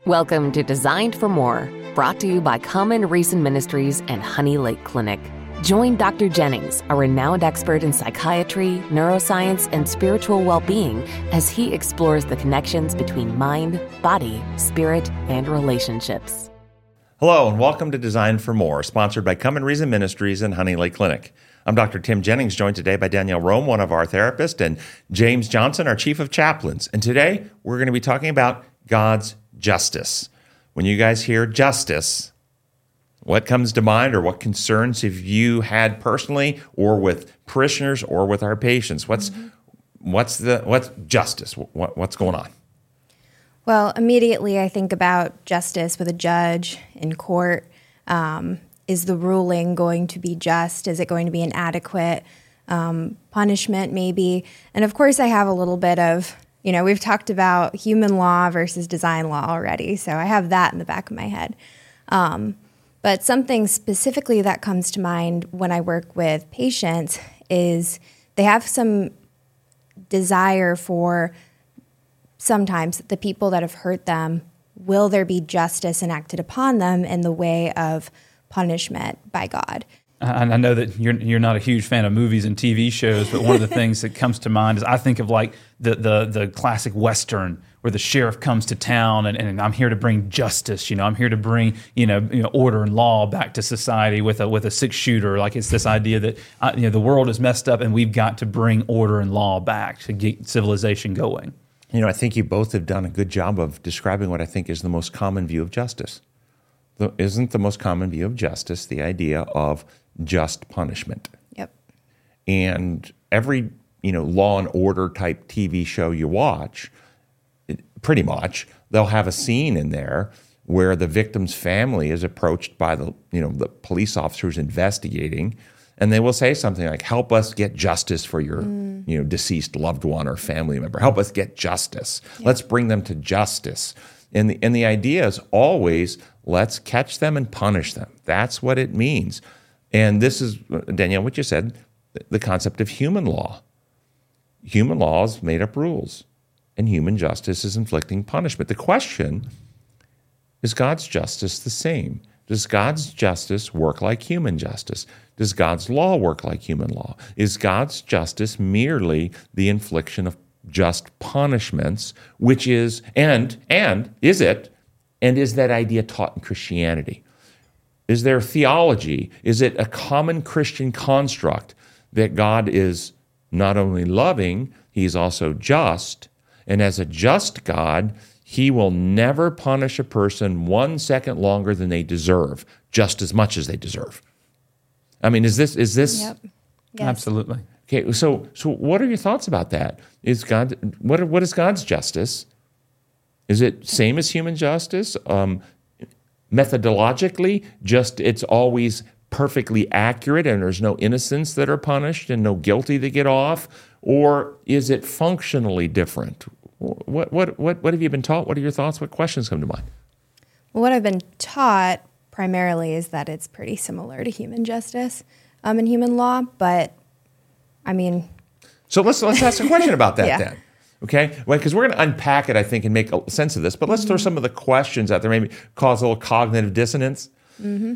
Welcome to Designed for More, brought to you by Common Reason Ministries and Honey Lake Clinic. Join Dr. Jennings, a renowned expert in psychiatry, neuroscience, and spiritual well-being, as he explores the connections between mind, body, spirit, and relationships. Hello, and welcome to Designed for More, sponsored by Common Reason Ministries and Honey Lake Clinic. I'm Dr. Tim Jennings, joined today by Danielle Rome, one of our therapists, and James Johnson, our chief of chaplains. And today, we're going to be talking about God's justice. When you guys hear justice, what comes to mind, or what concerns have you had personally, or with parishioners, or with our patients? What's justice? What's going on? Well, immediately I think about justice with a judge in court. Is the ruling going to be just? Is it going to be an adequate punishment, maybe? And of course, I have a little bit of, we've talked about human law versus design law already, so I have that in the back of my head. But something specifically that comes to mind when I work with patients is they have some desire for sometimes the people that have hurt them, will there be justice enacted upon them in the way of punishment by God? I know that you're not a huge fan of movies and TV shows, but one of the things that comes to mind is I think of like the classic Western where the sheriff comes to town and I'm here to bring justice. I'm here to bring order and law back to society with a 6-shooter. Like it's this idea that the world is messed up and we've got to bring order and law back to get civilization going. I think you both have done a good job of describing what I think is the most common view of justice. Isn't the most common view of justice the idea of just punishment? Yep. And every, Law and Order type TV show you watch, pretty much, they'll have a scene in there where the victim's family is approached by the police officers investigating, and they will say something like, help us get justice for your deceased loved one or family member. Help us get justice. Yeah. Let's bring them to justice. And the idea is always, let's catch them and punish them. That's what it means. And this is, Danielle, what you said, the concept of human law. Human law is made up rules, and human justice is inflicting punishment. The question is God's justice the same? Does God's justice work like human justice? Does God's law work like human law? Is God's justice merely the infliction of just punishments, which is, and is that idea taught in Christianity? Is there theology? Is it a common Christian construct that God is not only loving, he's also just, and as a just God, he will never punish a person 1 second longer than they deserve, just as much as they deserve? I mean, is this? Yep. Yes. Absolutely. Okay, so what are your thoughts about that? What is God's justice? Is it same as human justice? Methodologically, just it's always perfectly accurate and there's no innocents that are punished and no guilty that get off? Or is it functionally different? What have you been taught? What are your thoughts? What questions come to mind? Well, what I've been taught primarily is that it's pretty similar to human justice and human law, but I mean... So let's ask a question about that yeah. then. Okay? Well, because we're going to unpack it, I think, and make sense of this, but let's throw some of the questions out there, maybe cause a little cognitive dissonance. Mm-hmm.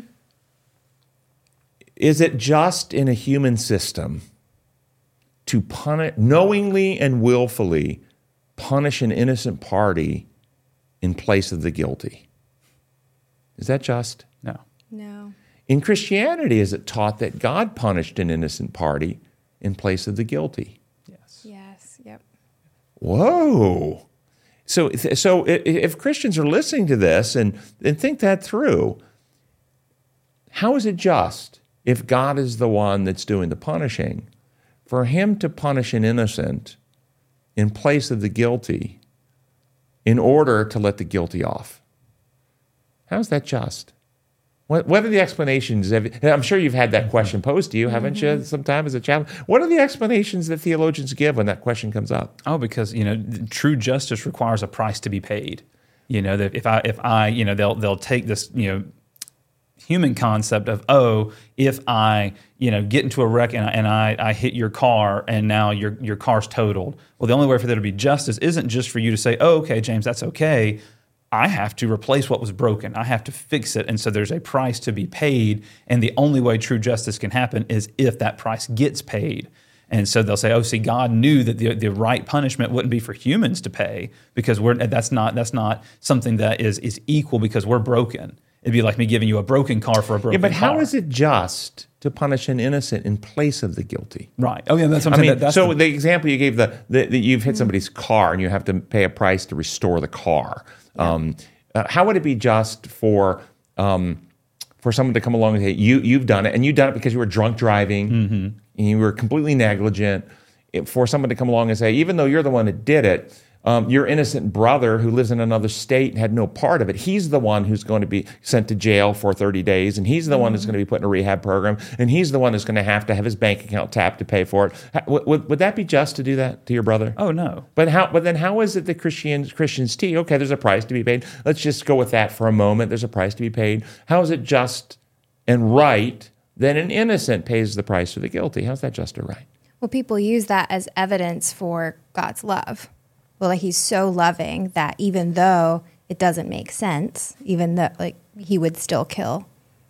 Is it just in a human system to knowingly and willfully punish an innocent party in place of the guilty? Is that just? No. In Christianity, is it taught that God punished an innocent party in place of the guilty? Yes. Yep. Whoa. So if Christians are listening to this and think that through, how is it just, if God is the one that's doing the punishing, for him to punish an innocent in place of the guilty in order to let the guilty off? How is that just? What are the explanations? I'm sure you've had that question posed to you, haven't you, sometime as a child? What are the explanations that theologians give when that question comes up? Oh, because true justice requires a price to be paid. That if I they'll take this human concept of if I get into a wreck and I hit your car and now your car's totaled. Well, the only way for there to be justice isn't just for you to say, oh, okay, James, that's okay. I have to replace what was broken. I have to fix it. And so there's a price to be paid. And the only way true justice can happen is if that price gets paid. And so they'll say, oh, see, God knew that the right punishment wouldn't be for humans to pay because that's not something that is equal because we're broken. It'd be like me giving you a broken car for a broken car. Yeah, but how is it just to punish an innocent in place of the guilty? Right. Oh, yeah, that's what I'm saying. The example you gave, you've hit somebody's car and you have to pay a price to restore the car. Yeah. How would it be just for someone to come along and say, you've done it, and you've done it because you were drunk driving, and you were completely negligent, for someone to come along and say, even though you're the one that did it, your innocent brother who lives in another state and had no part of it, he's the one who's going to be sent to jail for 30 days, and he's the one who's going to be put in a rehab program, and he's the one who's going to have his bank account tapped to pay for it. Would that be just to do that to your brother? Oh, no. But then how is it that Christians teach, okay, there's a price to be paid. Let's just go with that for a moment. There's a price to be paid. How is it just and right that an innocent pays the price for the guilty? How's that just or right? Well, people use that as evidence for God's love. Well, like he's so loving that even though it doesn't make sense, even though he would still kill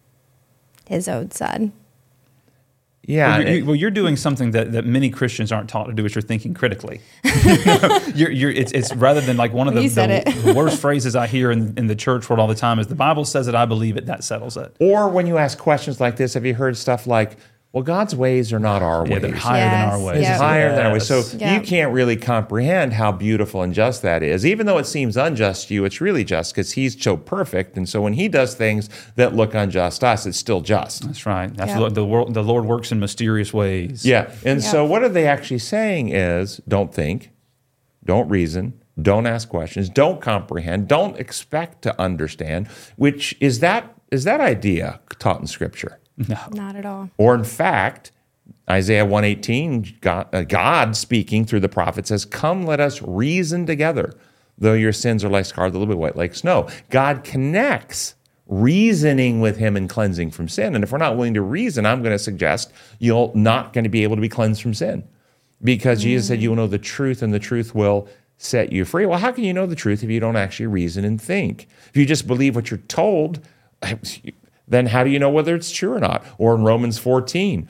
his own son. Yeah. Well, you're doing something that many Christians aren't taught to do, which you're thinking critically. It's rather than like one of the worst phrases I hear in the church world all the time is the Bible says it, I believe it, that settles it. Or when you ask questions like this, have you heard stuff like, well, God's ways are not our ways. They're higher than our ways. It's higher than our ways. So you can't really comprehend how beautiful and just that is. Even though it seems unjust to you, it's really just because he's so perfect. And so when he does things that look unjust to us, it's still just. That's right. That's the Lord works in mysterious ways. Yeah. And so what are they actually saying is don't think, don't reason, don't ask questions, don't comprehend, don't expect to understand, which is that idea taught in Scripture? No. Not at all. Or in fact, Isaiah 1:18, God speaking through the prophet says, come, let us reason together. Though your sins are like scarlet, a little bit white like snow. God connects reasoning with him and cleansing from sin. And if we're not willing to reason, I'm going to suggest you're not going to be able to be cleansed from sin. Because Jesus said you will know the truth and the truth will set you free. Well, how can you know the truth if you don't actually reason and think? If you just believe what you're told, then how do you know whether it's true or not? Or in Romans 14,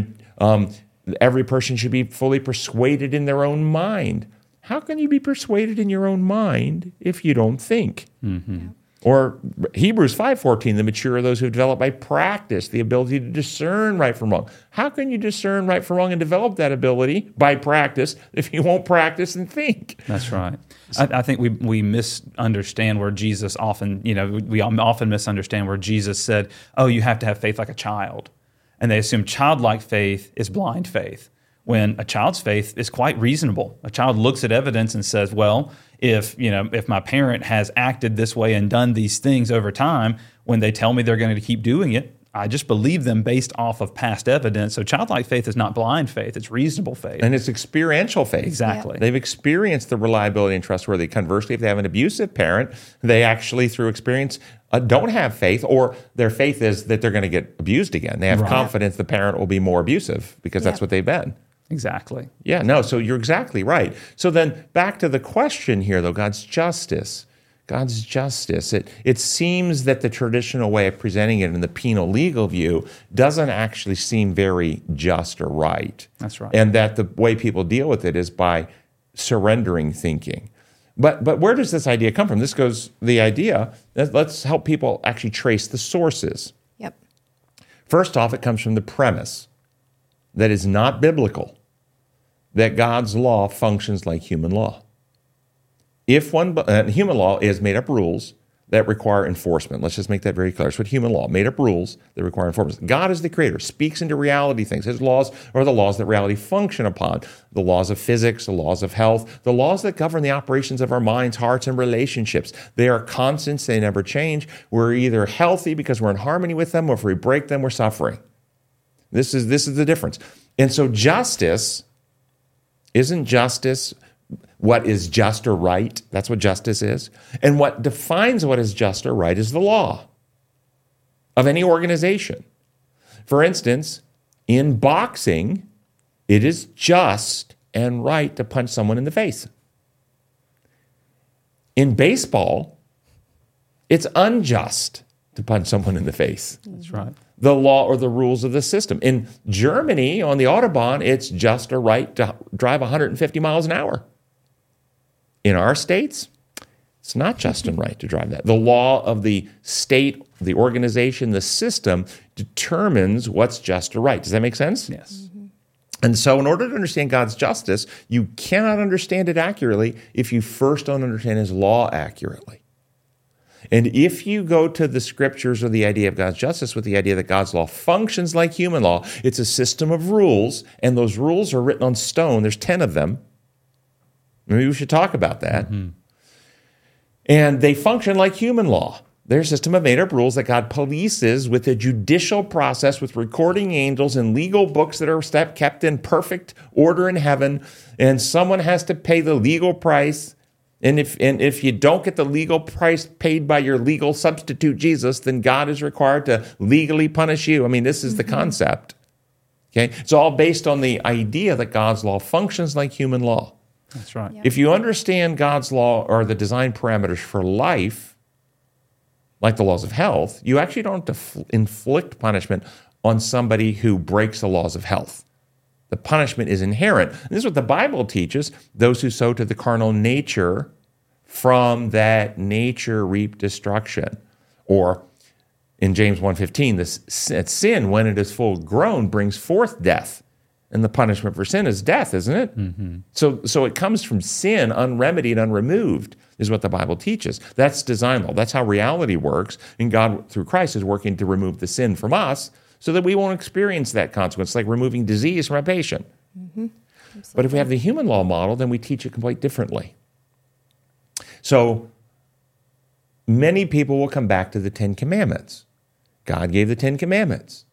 every person should be fully persuaded in their own mind. How can you be persuaded in your own mind if you don't think? Mm-hmm. Yeah. Or Hebrews 5:14, the mature are those who have developed by practice the ability to discern right from wrong. How can you discern right from wrong and develop that ability by practice if you won't practice and think? That's right. I think we misunderstand where Jesus often, we often misunderstand where Jesus said, oh, you have to have faith like a child. And they assume childlike faith is blind faith, when a child's faith is quite reasonable. A child looks at evidence and says, well, if my parent has acted this way and done these things over time, when they tell me they're going to keep doing it, I just believe them based off of past evidence. So childlike faith is not blind faith, it's reasonable faith. And it's experiential faith. Exactly. Yeah. They've experienced the reliability and trustworthy. Conversely, if they have an abusive parent, they actually, through experience, don't have faith, or their faith is that they're going to get abused again. They have confidence the parent will be more abusive because that's what they've been. Exactly. Yeah, no, so you're exactly right. So then back to the question here, though, God's justice. God's justice. It seems that the traditional way of presenting it in the penal legal view doesn't actually seem very just or right. That's right. And that the way people deal with it is by surrendering thinking. But where does this idea come from? This goes, the idea, let's help people actually trace the sources. Yep. First off, it comes from the premise that is not biblical, that God's law functions like human law. If human law is made up rules that require enforcement. Let's just make that very clear. That's what human law, made up rules that require enforcement. God is the creator, speaks into reality things. His laws are the laws that reality function upon. The laws of physics, the laws of health, the laws that govern the operations of our minds, hearts, and relationships. They are constants, they never change. We're either healthy because we're in harmony with them, or if we break them, we're suffering. This is the difference. And so isn't justice what is just or right? That's what justice is. And what defines what is just or right is the law of any organization. For instance, in boxing, it is just and right to punch someone in the face. In baseball, It's unjust to punch someone in the face. That's right. The law or the rules of the system. In Germany, on the Autobahn, it's just a right to drive 150 miles an hour. In our states, it's not just and right to drive that. The law of the state, the organization, the system determines what's just or right. Does that make sense? Yes. And so in order to understand God's justice, you cannot understand it accurately if you first don't understand his law accurately. And if you go to the scriptures or the idea of God's justice with the idea that God's law functions like human law, it's a system of rules, and those rules are written on stone. There's 10 of them. Maybe we should talk about that. Mm-hmm. And they function like human law. They're a system of made-up rules that God polices with a judicial process, with recording angels and legal books that are kept in perfect order in heaven, and someone has to pay the legal price. And if you don't get the legal price paid by your legal substitute, Jesus, then God is required to legally punish you. I mean, this is the concept. Okay? It's all based on the idea that God's law functions like human law. That's right. If you understand God's law or the design parameters for life, like the laws of health, you actually don't have to inflict punishment on somebody who breaks the laws of health. The punishment is inherent. And this is what the Bible teaches. Those who sow to the carnal nature, from that nature reap destruction. Or in James 1:15, sin, when it is full grown, brings forth death. And the punishment for sin is death, isn't it? Mm-hmm. So it comes from sin, unremedied, unremoved, is what the Bible teaches. That's design law. That's how reality works. And God, through Christ, is working to remove the sin from us so that we won't experience that consequence, like removing disease from a patient. Mm-hmm. But if we have the human law model, then we teach it completely differently. So many people will come back to the Ten Commandments. God gave the Ten Commandments.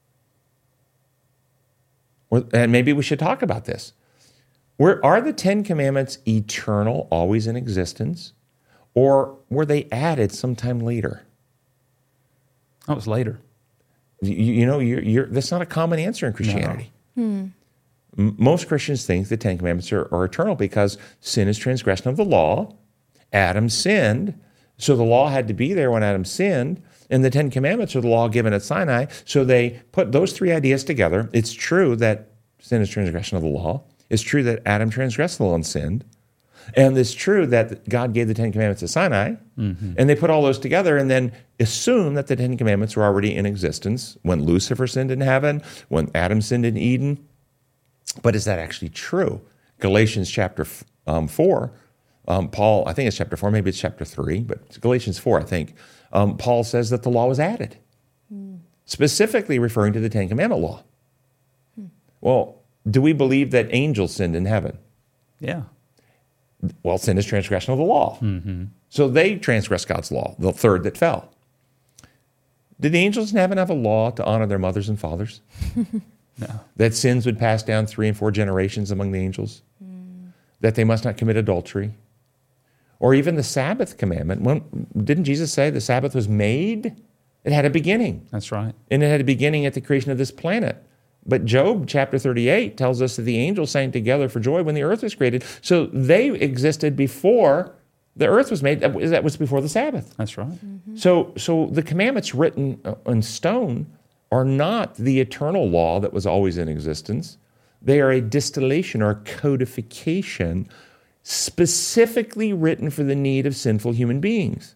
And maybe we should talk about this. Are the Ten Commandments eternal, always in existence? Or were they added sometime later? Oh, it was later. That's not a common answer in Christianity. No. Most Christians think the Ten Commandments are eternal because sin is transgression of the law. Adam sinned, so the law had to be there when Adam sinned. And the Ten Commandments are the law given at Sinai. So they put those three ideas together. It's true that sin is transgression of the law. It's true that Adam transgressed the law and sinned. And it's true that God gave the Ten Commandments at Sinai. Mm-hmm. And they put all those together and then assume that the Ten Commandments were already in existence when Lucifer sinned in heaven, when Adam sinned in Eden. But is that actually true? Galatians chapter 4, Paul, I think it's chapter 4, maybe it's chapter 3, but Galatians 4, I think. Paul says that the law was added, specifically referring to the Ten Commandment law. Well, do we believe that angels sinned in heaven? Yeah. Well, sin is transgression of the law. Mm-hmm. So they transgressed God's law, the third that fell. Did the angels in heaven have a law to honor their mothers and fathers? No. That sins would pass down 3 and 4 generations among the angels? That they must not commit adultery? Or even the Sabbath commandment. Didn't Jesus say the Sabbath was made? It had a beginning. That's right. And it had a beginning at the creation of this planet. But Job chapter 38 tells us that the angels sang together for joy when the earth was created. So they existed before the earth was made. That was before the Sabbath. That's right. Mm-hmm. So the commandments written in stone are not the eternal law that was always in existence. They are a distillation or a codification specifically written for the need of sinful human beings.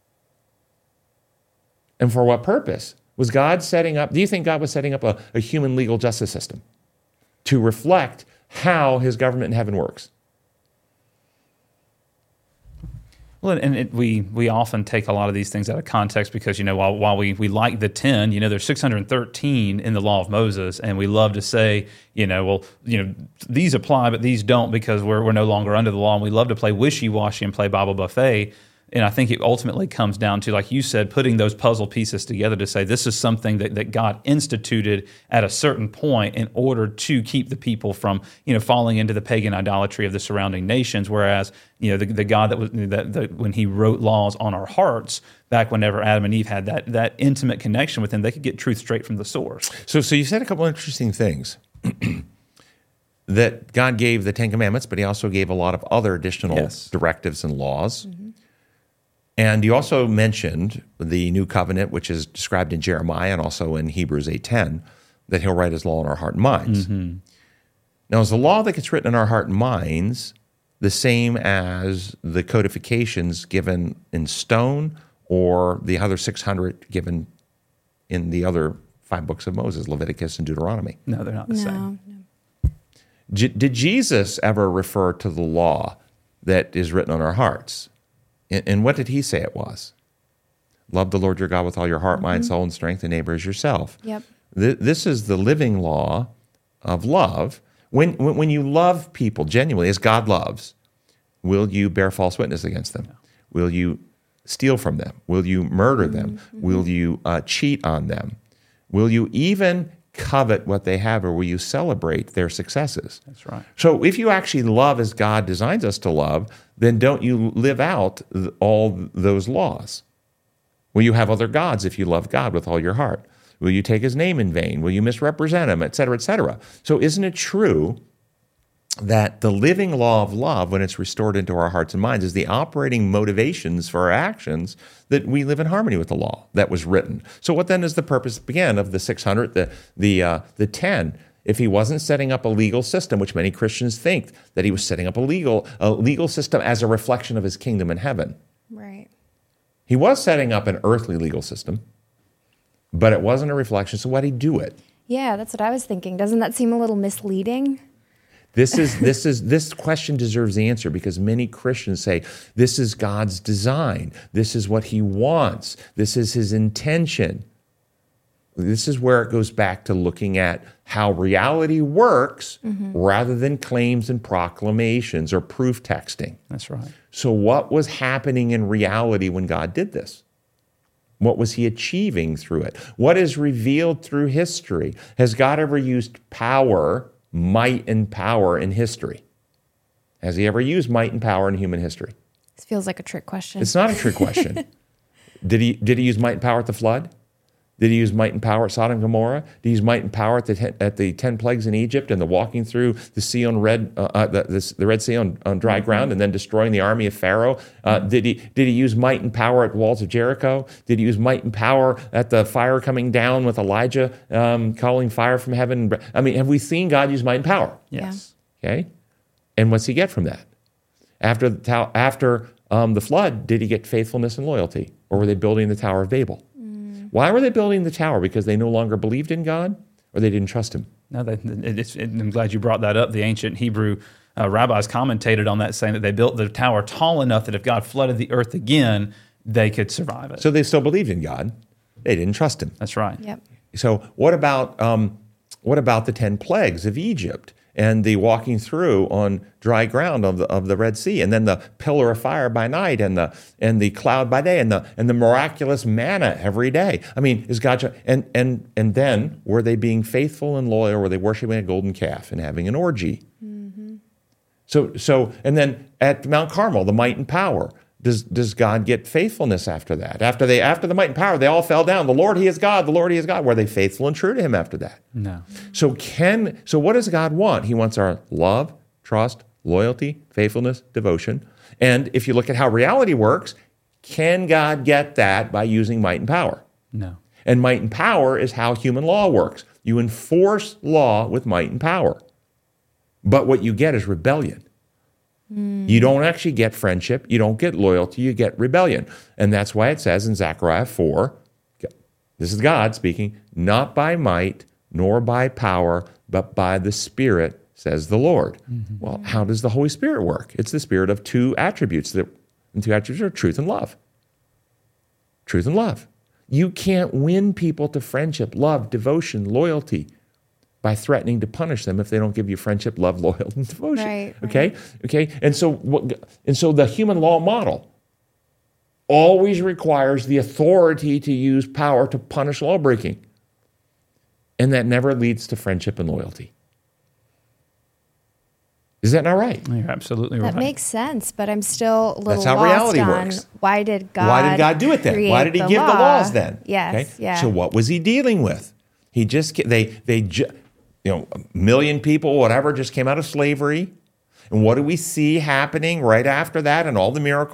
And for what purpose? Was God setting up, do you think God was setting up a human legal justice system to reflect how his government in heaven works? Well, and we often take a lot of these things out of context because, while we like the 10, there's 613 in the law of Moses, and we love to say, these apply, but these don't because we're no longer under the law, and we love to play wishy-washy and play Bible buffet. And I think it ultimately comes down to, like you said, putting those puzzle pieces together to say this is something that God instituted at a certain point in order to keep the people from, falling into the pagan idolatry of the surrounding nations. Whereas, the God that when he wrote laws on our hearts back whenever Adam and Eve had that intimate connection with him, they could get truth straight from the source. So you said a couple of interesting things. That God gave the Ten Commandments, but he also gave a lot of other additional directives and laws. Mm-hmm. And you also mentioned the new covenant, which is described in Jeremiah and also in Hebrews 8:10, that he'll write his law in our heart and minds. Now, is the law that gets written in our heart and minds the same as the codifications given in stone or the other 600 given in the other 5 books of Moses, Leviticus and Deuteronomy? No, they're not the same. No. Did Jesus ever refer to the law that is written on our hearts? And what did he say it was? Love the Lord your God with all your heart, mind, soul, and strength, and neighbor as yourself. Yep. This is the living law of love. When you love people genuinely, as God loves, will you bear false witness against them? Will you steal from them? Will you murder them? Will you cheat on them? Will you even covet what they have, or will you celebrate their successes? That's right. So if you actually love as God designs us to love, then don't you live out all those laws? Will you have other gods if you love God with all your heart? Will you take his name in vain? Will you misrepresent him, et cetera, et cetera? So isn't it true that the living law of love, when it's restored into our hearts and minds, is the operating motivations for our actions, that we live in harmony with the law that was written? So what then is the purpose, again, of the 600, the 10? If he wasn't setting up a legal system, which many Christians think that he was setting up a legal system as a reflection of his kingdom in heaven. Right. He was setting up an earthly legal system, but it wasn't a reflection. So why did he do it? Yeah, that's what I was thinking. Doesn't that seem a little misleading? This question deserves the answer, because many Christians say, this is God's design. This is what he wants. This is his intention. This is where it goes back to looking at how reality works rather than claims and proclamations or proof texting. That's right. So what was happening in reality when God did this? What was he achieving through it? What is revealed through history? Has God ever used power, might and power in history? Has he ever used might and power in human history? This feels like a trick question. It's not a trick question. Did he use might and power at the flood? Did he use might and power at Sodom and Gomorrah? Did he use might and power at the 10 plagues in Egypt and the walking through the sea on the Red Sea on dry ground and then destroying the army of Pharaoh? Did he use might and power at the walls of Jericho? Did he use might and power at the fire coming down with Elijah calling fire from heaven? I mean, have we seen God use might and power? Yes. Okay. And what's he get from that? After the flood, did he get faithfulness and loyalty? Or were they building the Tower of Babel? Why were they building the tower? Because they no longer believed in God, or they didn't trust him? No, I'm glad you brought that up. The ancient Hebrew rabbis commentated on that, saying that they built the tower tall enough that if God flooded the earth again, they could survive it. So they still believed in God. They didn't trust him. That's right. Yep. So what about the 10 plagues of Egypt and the walking through on dry ground of the Red Sea, and then the pillar of fire by night and the cloud by day and the miraculous manna every day? I mean, is God and then were they being faithful and loyal? Were they worshiping a golden calf and having an orgy? So and then at Mount Carmel, the might and power. Does God get faithfulness after that? After the might and power, they all fell down. The Lord, he is God. The Lord, he is God. Were they faithful and true to him after that? No. So what does God want? He wants our love, trust, loyalty, faithfulness, devotion. And if you look at how reality works, can God get that by using might and power? No. And might and power is how human law works. You enforce law with might and power. But what you get is rebellion. You don't actually get friendship. You don't get loyalty. You get rebellion. And that's why it says in Zechariah 4, this is God speaking, not by might nor by power, but by the Spirit, says the Lord. Well, how does the Holy Spirit work? It's the Spirit of two attributes. And two attributes are truth and love. Truth and love. You can't win people to friendship, love, devotion, loyalty by threatening to punish them if they don't give you friendship, love, loyalty, and devotion. Right. Okay. And so the human law model always requires the authority to use power to punish law breaking, and that never leads to friendship and loyalty. Is that not right? You're absolutely right. That makes sense, but I'm still a little That's how lost reality on works. Why did God do it then? create Why did he the give the law? laws then? Yes. Yeah. So what was he dealing with? He just a million people, whatever, just came out of slavery. And what do we see happening right after that and all the miracles?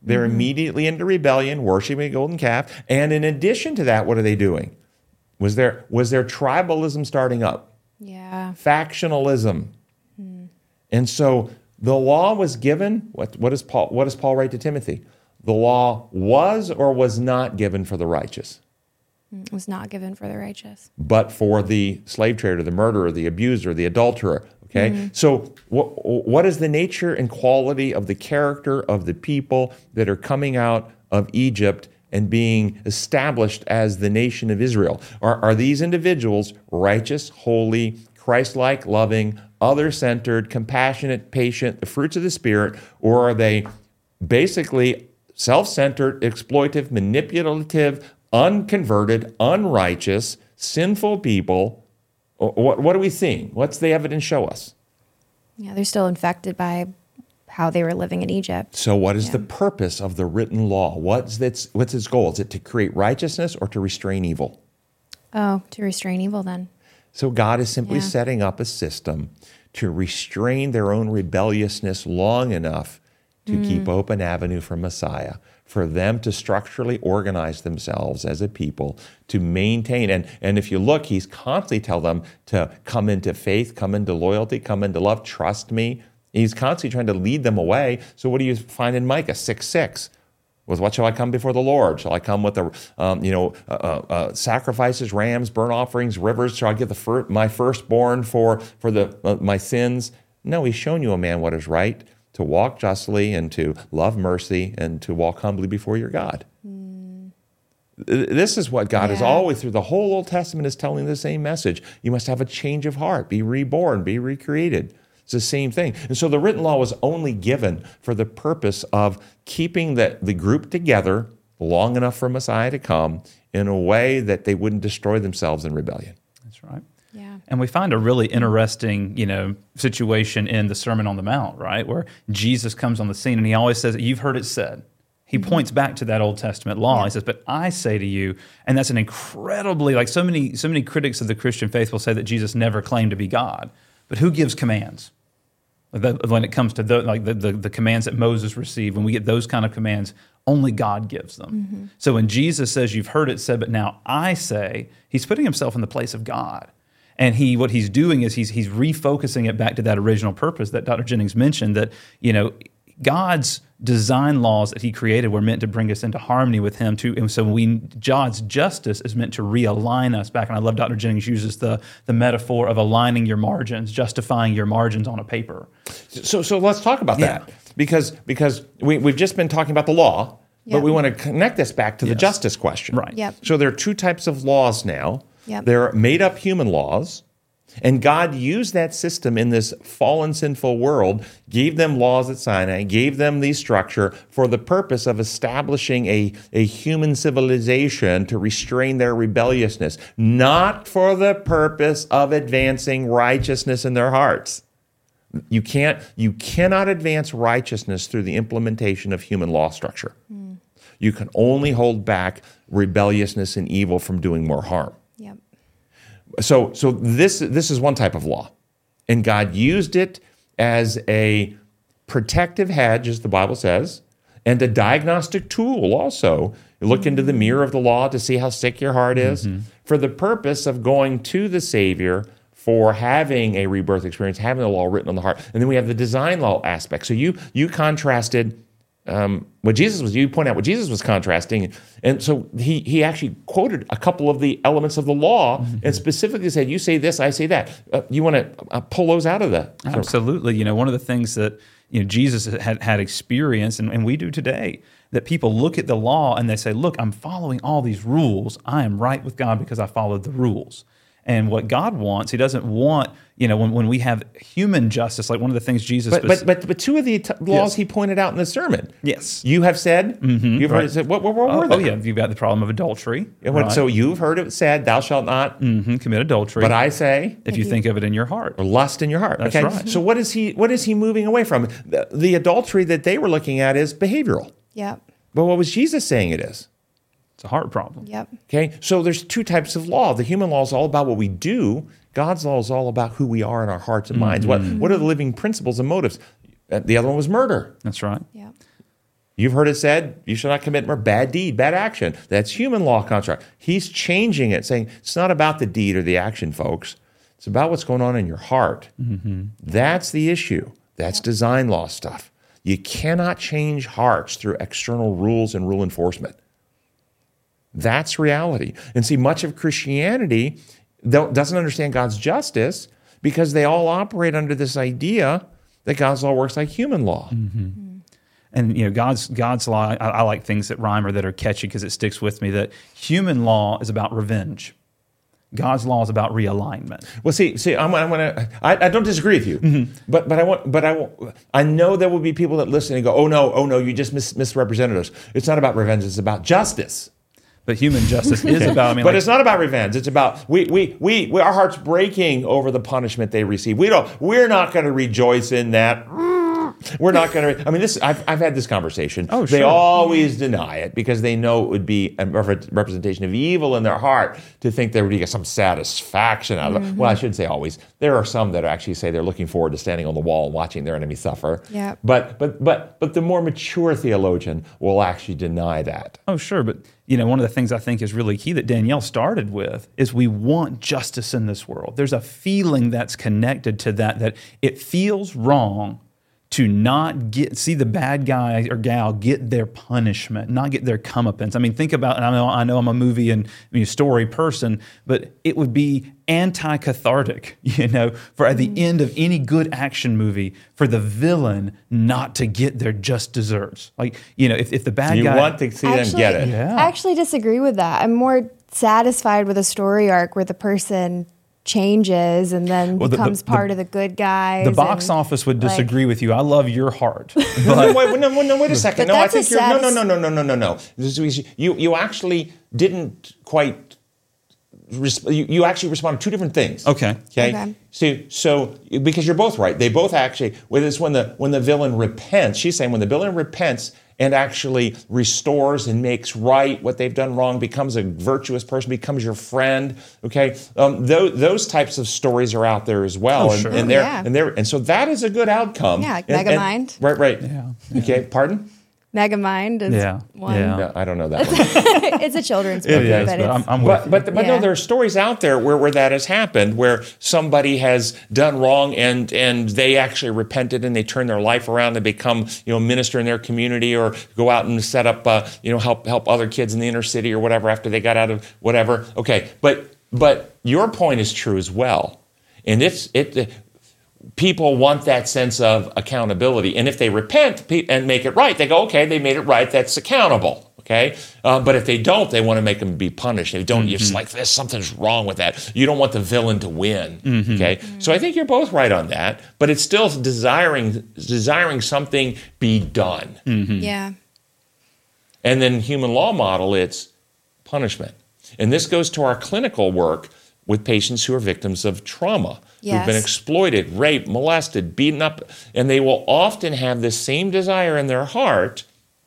They're immediately into rebellion, worshiping a golden calf. And in addition to that, what are they doing? Was there tribalism starting up? Yeah. Factionalism. And so the law was given. What does Paul write to Timothy? The law was or was not given for the righteous, It was not given for the righteous. but for the slave trader, the murderer, the abuser, the adulterer. Okay, so what is the nature and quality of the character of the people that are coming out of Egypt and being established as the nation of Israel? Are these individuals righteous, holy, Christ-like, loving, other-centered, compassionate, patient, the fruits of the Spirit, or are they basically self-centered, exploitive, manipulative, unconverted, unrighteous, sinful people? What are we seeing? What's the evidence show us? Yeah, they're still infected by how they were living in Egypt. So what is the purpose of the written law? What's its goal? Is it to create righteousness or to restrain evil? Oh, to restrain evil then. So God is simply Yeah. setting up a system to restrain their own rebelliousness long enough to keep open avenue for Messiah, for them to structurally organize themselves as a people, to maintain. And if you look, he's constantly telling them to come into faith, come into loyalty, come into love, trust me. He's constantly trying to lead them away. So what do you find in Micah 6:6? With what shall I come before the Lord? Shall I come with the sacrifices, rams, burnt offerings, rivers? Shall I give my firstborn for my sins? No, he's shown you, a man, what is right, to walk justly and to love mercy and to walk humbly before your God. This is what God is always, through the whole Old Testament, is telling the same message. You must have a change of heart, be reborn, be recreated. It's the same thing. And so the written law was only given for the purpose of keeping the group together long enough for Messiah to come in a way that they wouldn't destroy themselves in rebellion. That's right. Yeah. And we find a really interesting, situation in the Sermon on the Mount, right, where Jesus comes on the scene and he always says, "You've heard it said." He points back to that Old Testament law. Yeah. He says, "But I say to you," and that's an incredibly, like so many critics of the Christian faith will say that Jesus never claimed to be God. But who gives commands? When it comes to the commands that Moses received, when we get those kind of commands, only God gives them. So when Jesus says, "You've heard it said, but now I say," he's putting himself in the place of God. And what he's doing is he's refocusing it back to that original purpose that Dr. Jennings mentioned, that God's design laws that he created were meant to bring us into harmony with him too. And so God's justice is meant to realign us back. And I love Dr. Jennings uses the metaphor of aligning your margins, justifying your margins on a paper. So let's talk about that. Because we've just been talking about the law, but we want to connect this back to the justice question. Right. Yep. So there are two types of laws now. Yep. They're made-up human laws, and God used that system in this fallen, sinful world, gave them laws at Sinai, gave them the structure for the purpose of establishing a human civilization to restrain their rebelliousness, not for the purpose of advancing righteousness in their hearts. You cannot advance righteousness through the implementation of human law structure. You can only hold back rebelliousness and evil from doing more harm. Yep. So this is one type of law, and God used it as a protective hedge, as the Bible says, and a diagnostic tool also. You look into the mirror of the law to see how sick your heart is, for the purpose of going to the Savior for having a rebirth experience, having the law written on the heart. And then we have the design law aspect. So you contrasted you point out what Jesus was contrasting. And so he actually quoted a couple of the elements of the law and specifically said, you say this, I say that. You want to pull those out of that? Absolutely. One of the things that Jesus had experienced, and we do today, that people look at the law and they say, look, I'm following all these rules. I am right with God because I followed the rules. And what God wants, he doesn't want, when we have human justice, like one of the things Jesus... But two of the laws he pointed out in the sermon. Yes. You have said, you've heard it said, what were they? Oh, yeah, you've got the problem of adultery. Right? So you've heard it said, thou shalt not commit adultery. But I say... If you think of it in your heart. Or lust in your heart. That's okay? right. So what is he moving away from? The adultery that they were looking at is behavioral. Yep. But what was Jesus saying it is? It's a heart problem. Yep. Okay, so there's two types of law. The human law is all about what we do. God's law is all about who we are in our hearts and minds. What are the living principles and motives? The other one was murder. That's right. Yep. You've heard it said, you shall not commit more bad deed, bad action. That's human law construct. He's changing it, saying it's not about the deed or the action, folks. It's about what's going on in your heart. That's the issue. That's design law stuff. You cannot change hearts through external rules and rule enforcement. That's reality. And see, much of Christianity doesn't understand God's justice because they all operate under this idea that God's law works like human law. And God's law, I like things that rhyme or that are catchy because it sticks with me, that human law is about revenge. God's law is about realignment. Well, see, I don't disagree with you, but I know there will be people that listen and go, oh no, you just misrepresented us. It's not about revenge; it's about justice. But human justice is about. But it's not about revenge. It's about we our hearts breaking over the punishment they receive. We're not going to rejoice in that. We're not going to. I mean, I've had this conversation. Oh, sure. They always deny it because they know it would be a representation of evil in their heart to think they would get some satisfaction out of it. Well, I shouldn't say always. There are some that actually say they're looking forward to standing on the wall and watching their enemy suffer. Yeah. But the more mature theologian will actually deny that. Oh, sure. But one of the things I think is really key that Danielle started with is we want justice in this world. There's a feeling that's connected to that it feels wrong to not see the bad guy or gal get their punishment, not get their comeuppance. I mean, think about, and I know I'm a movie and story person, but it would be anti-cathartic, for at the end of any good action movie, for the villain not to get their just desserts. Like, if the bad guy... You want to see them get it. Yeah. I actually disagree with that. I'm more satisfied with a story arc where the person changes and then becomes part of the good guys. The box office would disagree with you. I love your heart. But wait a second. No, I think you're no. You actually didn't quite. You actually responded to two different things. Okay. So because you're both right. They both actually. When the villain repents, she's saying when the villain repents and actually restores and makes right what they've done wrong, becomes a virtuous person, becomes your friend. Okay, those types of stories are out there as well, and so that is a good outcome. Yeah, Megamind. Right. Yeah. Okay, pardon. Megamind is one. Yeah. No, I don't know that one. It's a children's book. But no, there are stories out there where that has happened, where somebody has done wrong and they actually repented and they turn their life around and become a minister in their community or go out and set up help other kids in the inner city or whatever after they got out of whatever. Okay, but your point is true as well, and people want that sense of accountability. And if they repent and make it right, they go, okay, they made it right, that's accountable, okay? But if they don't, they want to make them be punished. If they don't, it's like, there's something's wrong with that. You don't want the villain to win, okay? So I think you're both right on that, but it's still desiring something be done. Yeah. And then human law model, it's punishment. And this goes to our clinical work with patients who are victims of trauma, who've been exploited, raped, molested, beaten up, and they will often have this same desire in their heart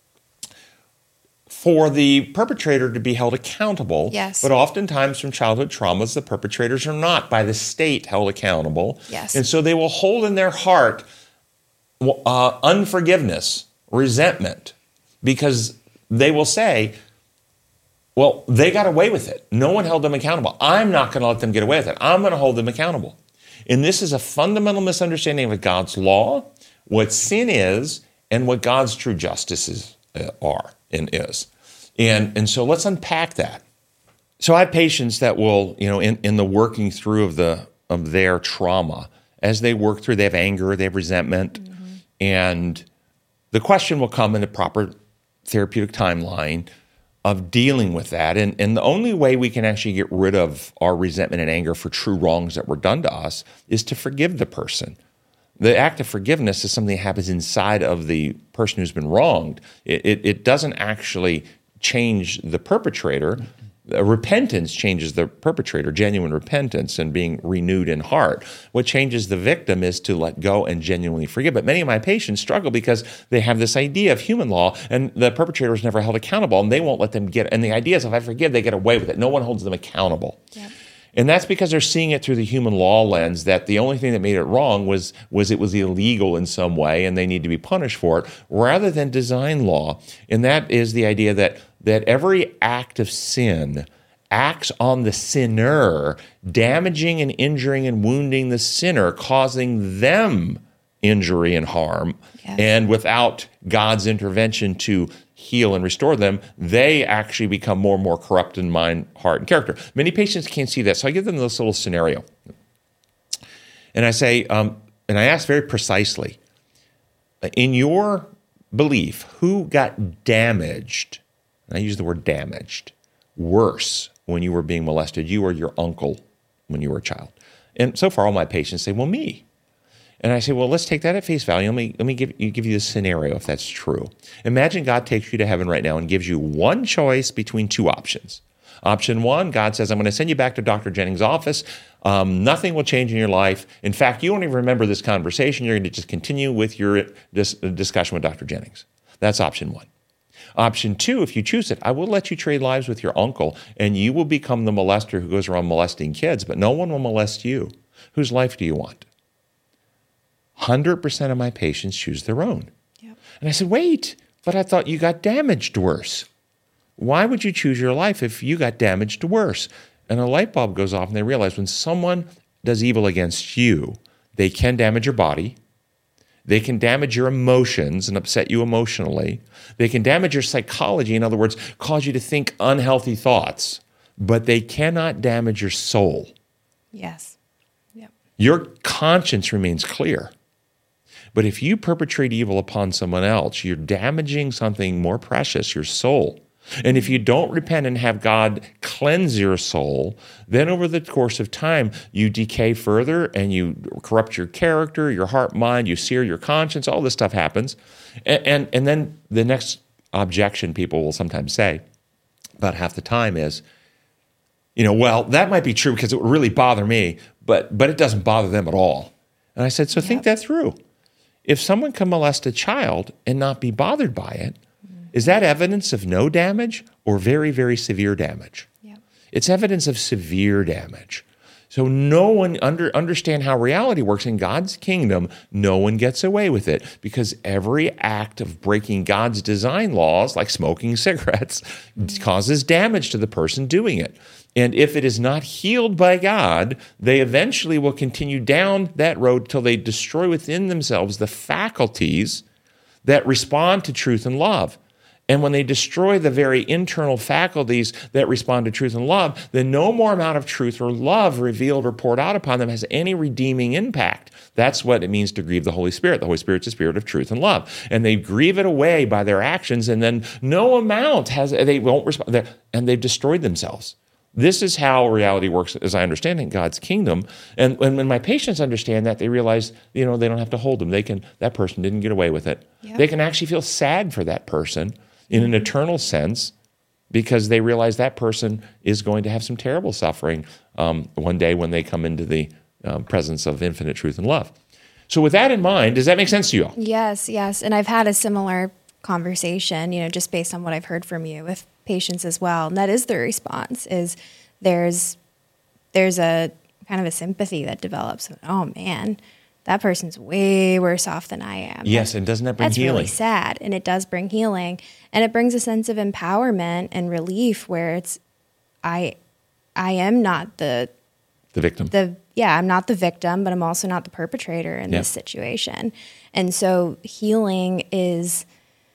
for the perpetrator to be held accountable. Yes. But oftentimes from childhood traumas, the perpetrators are not by the state held accountable. Yes. And so they will hold in their heart unforgiveness, resentment, because they will say, well, they got away with it. No one held them accountable. I'm not going to let them get away with it. I'm going to hold them accountable. And this is a fundamental misunderstanding of God's law, what sin is, and what God's true justices are and is. And so let's unpack that. So I have patients that will, in the working through of their trauma, as they work through, they have anger, they have resentment, and the question will come in the proper therapeutic timeline of dealing with that. And the only way we can actually get rid of our resentment and anger for true wrongs that were done to us is to forgive the person. The act of forgiveness is something that happens inside of the person who's been wronged. It doesn't actually change the perpetrator. Repentance changes the perpetrator, genuine repentance and being renewed in heart. What changes the victim is to let go and genuinely forgive. But many of my patients struggle because they have this idea of human law and the perpetrator is never held accountable and they won't let them get it. And the idea is if I forgive, they get away with it. No one holds them accountable. Yep. And that's because they're seeing it through the human law lens, that the only thing that made it wrong was it was illegal in some way and they need to be punished for it, rather than design law. And that is the idea that every act of sin acts on the sinner, damaging and injuring and wounding the sinner, causing them injury and harm. Yes. And without God's intervention to heal and restore them, they actually become more and more corrupt in mind, heart, and character. Many patients can't see that, so I give them this little scenario. And I say, and I ask very precisely, in your belief, who got damaged, and I use the word damaged, worse when you were being molested, you or your uncle when you were a child? And so far, all my patients say, well, me. And I say, well, let's take that at face value. Let me give you this scenario if that's true. Imagine God takes you to heaven right now and gives you one choice between two options. Option one, God says, I'm going to send you back to Dr. Jennings' office. Nothing will change in your life. In fact, you won't even remember this conversation. You're going to just continue with your discussion with Dr. Jennings. That's option one. Option two, if you choose it, I will let you trade lives with your uncle, and you will become the molester who goes around molesting kids, but no one will molest you. Whose life do you want? 100% of my patients choose their own. Yep. And I said, wait, but I thought you got damaged worse. Why would you choose your life if you got damaged worse? And a light bulb goes off and they realize when someone does evil against you, they can damage your body. They can damage your emotions and upset you emotionally. They can damage your psychology, in other words, cause you to think unhealthy thoughts, but they cannot damage your soul. Yes. Yep. Your conscience remains clear. But if you perpetrate evil upon someone else, you're damaging something more precious, your soul. And if you don't repent and have God cleanse your soul, then over the course of time, you decay further and you corrupt your character, your heart, mind, you sear your conscience, all this stuff happens. And then the next objection people will sometimes say, about half the time is, well, that might be true because it would really bother me, but it doesn't bother them at all. And I said, so think that through. If someone can molest a child and not be bothered by it, is that evidence of no damage or very, very severe damage? Yep. It's evidence of severe damage. So no one understand how reality works. In God's kingdom, no one gets away with it because every act of breaking God's design laws, like smoking cigarettes, causes damage to the person doing it. And if it is not healed by God, they eventually will continue down that road till they destroy within themselves the faculties that respond to truth and love. And when they destroy the very internal faculties that respond to truth and love, then no more amount of truth or love revealed or poured out upon them has any redeeming impact. That's what it means to grieve the Holy Spirit. The Holy Spirit's the spirit of truth and love. And they grieve it away by their actions, and then no amount they won't respond, and they've destroyed themselves. This is how reality works, as I understand it, in God's kingdom. And when my patients understand that, they realize, they don't have to hold them. That person didn't get away with it. Yep. They can actually feel sad for that person in an eternal sense, because they realize that person is going to have some terrible suffering one day when they come into the presence of infinite truth and love. So with that in mind, does that make sense to you all? Yes. And I've had a similar conversation, just based on what I've heard from you with patients as well. And that is the response, is there's a kind of a sympathy that develops. Oh man, that person's way worse off than I am. Yes, and doesn't that bring healing? That's really sad, and it does bring healing, and it brings a sense of empowerment and relief where it's, I am not the victim. I'm not the victim, but I'm also not the perpetrator in this situation. And so healing is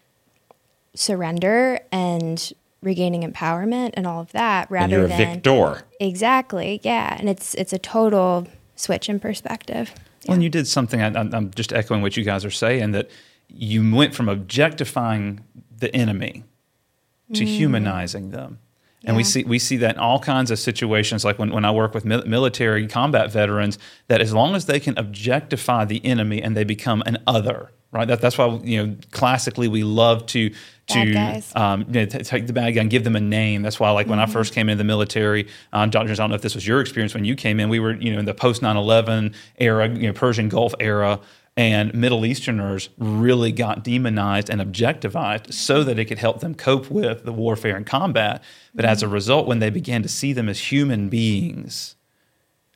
surrender and regaining empowerment and all of that, rather than... And you're a victor. Exactly, yeah. And it's a total switch in perspective. Well, and you did something, I'm just echoing what you guys are saying, that you went from objectifying the enemy to humanizing them. And we see that in all kinds of situations, like when I work with military combat veterans, that as long as they can objectify the enemy and they become an other, right? That's why, classically we love to take the bad guy and give them a name. That's why, like when I first came into the military, doctors, I don't know if this was your experience when you came in, we were, in the post 9/11 era, Persian Gulf era, and Middle Easterners really got demonized and objectified so that it could help them cope with the warfare and combat. But as a result, when they began to see them as human beings,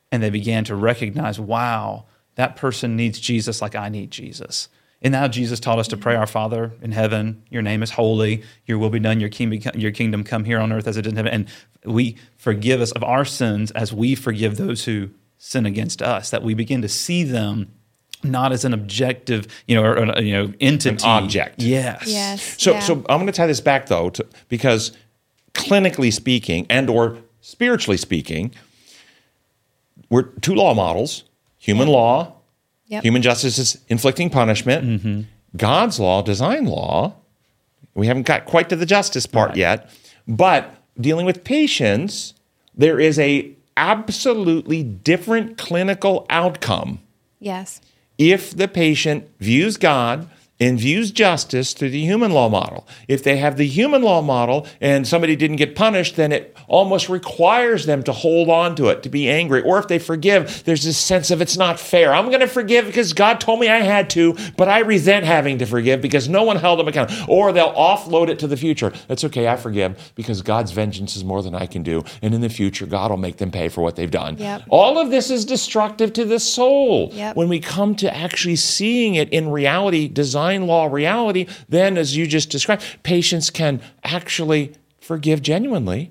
and they began to recognize, wow, that person needs Jesus like I need Jesus. And now Jesus taught us to pray, our Father in heaven, your name is holy, your will be done, your kingdom come here on earth as it is in heaven. And we forgive us of our sins as we forgive those who sin against us, that we begin to see them not as an objective, entity. An object. Yes. So I'm going to tie this back, though, because clinically speaking and or spiritually speaking, we're two law models, human law. Yep. Human justice is inflicting punishment. God's law, design law, we haven't got quite to the justice part yet, but dealing with patients, there is a absolutely different clinical outcome Yes. if the patient views God and views justice through the human law model. If they have the human law model and somebody didn't get punished, then it almost requires them to hold on to it, to be angry. Or if they forgive, there's this sense of it's not fair. I'm going to forgive because God told me I had to, but I resent having to forgive because no one held them accountable. Or they'll offload it to the future. It's okay, I forgive because God's vengeance is more than I can do. And in the future, God will make them pay for what they've done. Yep. All of this is destructive to the soul. Yep. When we come to actually seeing it in reality, design law reality, then as you just described, patients can actually forgive genuinely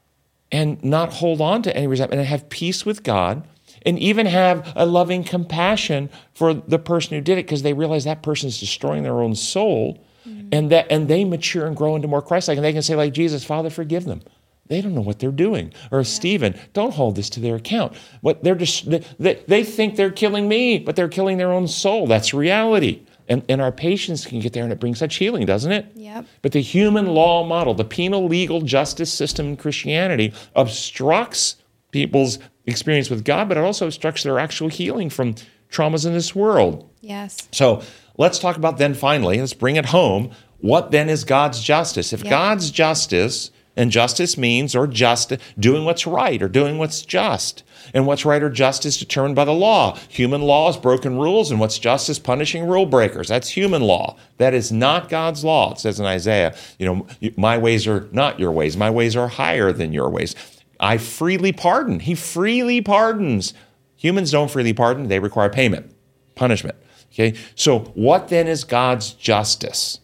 and not hold on to any resentment and have peace with God and even have a loving compassion for the person who did it because they realize that person is destroying their own soul and they mature and grow into more Christ-like and they can say like Jesus, Father, forgive them. They don't know what they're doing. Or Stephen, don't hold this to their account. What they think they're killing me, but they're killing their own soul. That's reality. And our patients can get there, and it brings such healing, doesn't it? Yep. But the human law model, the penal legal justice system in Christianity, obstructs people's experience with God, but it also obstructs their actual healing from traumas in this world. Yes. So let's talk about then finally, let's bring it home. What then is God's justice? If God's justice, and justice means or just doing what's right or doing what's just. And what's right or just is determined by the law. Human law is broken rules, and what's just is punishing rule breakers. That's human law. That is not God's law. It says in Isaiah, my ways are not your ways. My ways are higher than your ways. I freely pardon. He freely pardons. Humans don't freely pardon. They require payment, punishment. Okay. So what then is God's justice?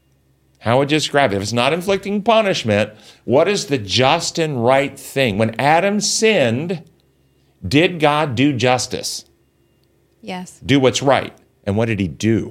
How would you describe it? If it's not inflicting punishment, what is the just and right thing? When Adam sinned, did God do justice? Yes. Do what's right. And what did he do?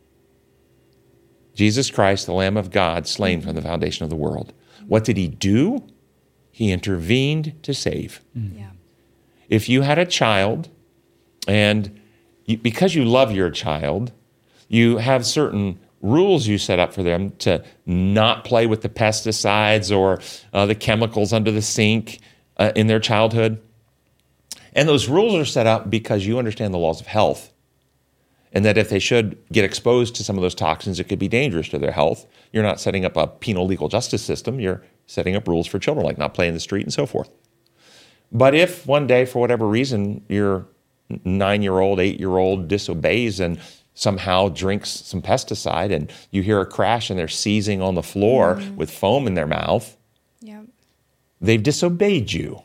Jesus Christ, the Lamb of God, slain from the foundation of the world. What did he do? He intervened to save. Yeah. If you had a child, and because you love your child, you have certain rules you set up for them to not play with the pesticides or the chemicals under the sink in their childhood. And those rules are set up because you understand the laws of health and that if they should get exposed to some of those toxins, it could be dangerous to their health. You're not setting up a penal legal justice system. You're setting up rules for children, like not playing in the street and so forth. But if one day, for whatever reason, your 9-year-old, 8-year-old disobeys and somehow drinks some pesticide and you hear a crash and they're seizing on the floor with foam in their mouth, they've disobeyed you.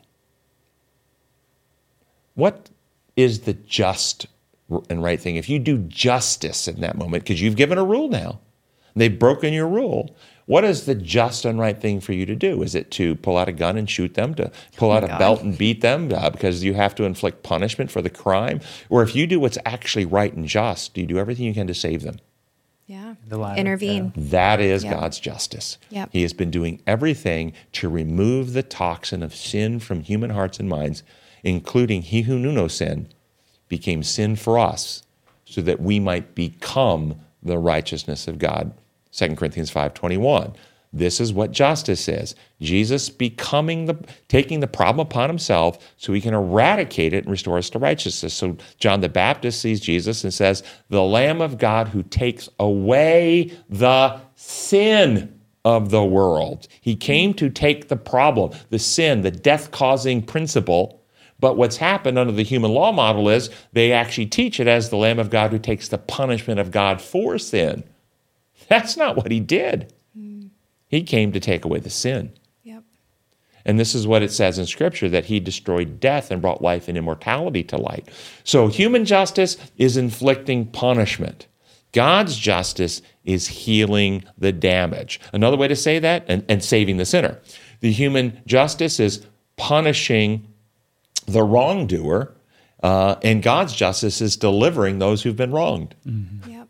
What is the just and right thing? If you do justice in that moment, because you've given a rule now, they've broken your rule, what is the just and right thing for you to do? Is it to pull out a gun and shoot them, to pull out a belt and beat them because you have to inflict punishment for the crime? Or if you do what's actually right and just, do you do everything you can to save them? Yeah. The latter, Intervene. That is God's justice. Yep. He has been doing everything to remove the toxin of sin from human hearts and minds, including he who knew no sin became sin for us so that we might become the righteousness of God. 2 Corinthians 5:21. This is what justice is. Jesus taking the problem upon himself so he can eradicate it and restore us to righteousness. So John the Baptist sees Jesus and says, the Lamb of God who takes away the sin of the world. He came to take the problem, the sin, the death-causing principle. But what's happened under the human law model is they actually teach it as the Lamb of God who takes the punishment of God for sin. That's not what he did. He came to take away the sin. Yep. And this is what it says in Scripture, that he destroyed death and brought life and immortality to light. So human justice is inflicting punishment. God's justice is healing the damage. Another way to say that, and saving the sinner. The human justice is punishing the wrongdoer, and God's justice is delivering those who've been wronged. Mm-hmm. Yep.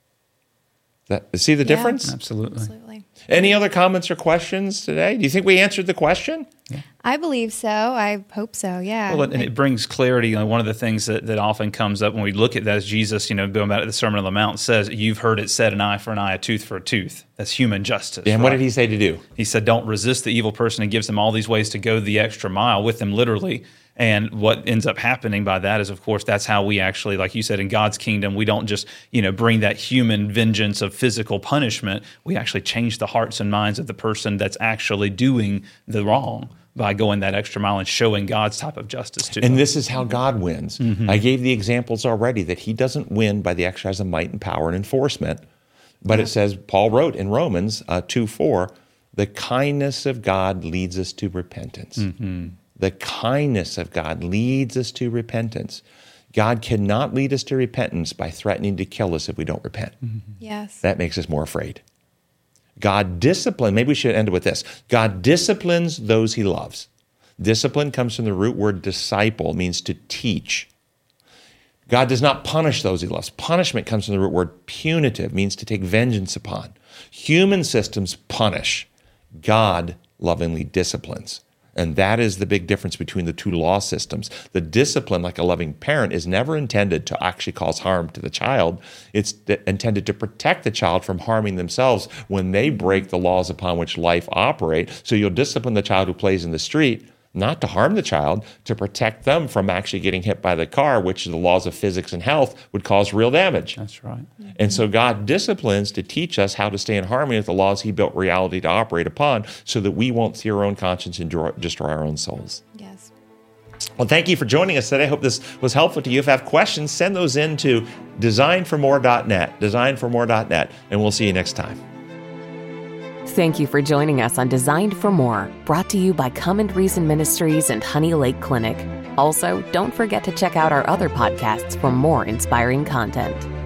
See the difference? Absolutely. Any other comments or questions today? Do you think we answered the question? I believe so. I hope so, yeah. Well, and it brings clarity. One of the things that often comes up when we look at that is Jesus, going back to the Sermon on the Mount, says, you've heard it said, an eye for an eye, a tooth for a tooth. That's human justice. And what did he say to do? He said, don't resist the evil person, and gives them all these ways to go the extra mile with them, literally. And what ends up happening by that is, of course, that's how we actually, like you said, in God's kingdom, we don't just, bring that human vengeance of physical punishment. We actually change the hearts and minds of the person that's actually doing the wrong by going that extra mile and showing God's type of justice to them. And this is how God wins. Mm-hmm. I gave the examples already that he doesn't win by the exercise of might and power and enforcement. But it says, Paul wrote in Romans 2:4, the kindness of God leads us to repentance. Mm-hmm. The kindness of God leads us to repentance. God cannot lead us to repentance by threatening to kill us if we don't repent. Mm-hmm. Yes. That makes us more afraid. God disciplines, maybe we should end with this. God disciplines those he loves. Discipline comes from the root word disciple, means to teach. God does not punish those he loves. Punishment comes from the root word punitive, means to take vengeance upon. Human systems punish. God lovingly disciplines. And that is the big difference between the two law systems. The discipline, like a loving parent, is never intended to actually cause harm to the child. It's intended to protect the child from harming themselves when they break the laws upon which life operates. So you'll discipline the child who plays in the street, not to harm the child, to protect them from actually getting hit by the car, which the laws of physics and health would cause real damage. That's right. Mm-hmm. And so God disciplines to teach us how to stay in harmony with the laws he built reality to operate upon, so that we won't see our own conscience and destroy our own souls. Yes. Well, thank you for joining us today. I hope this was helpful to you. If you have questions, send those in to designformore.net, and we'll see you next time. Thank you for joining us on Designed for More, brought to you by Come and Reason Ministries and Honey Lake Clinic. Also, don't forget to check out our other podcasts for more inspiring content.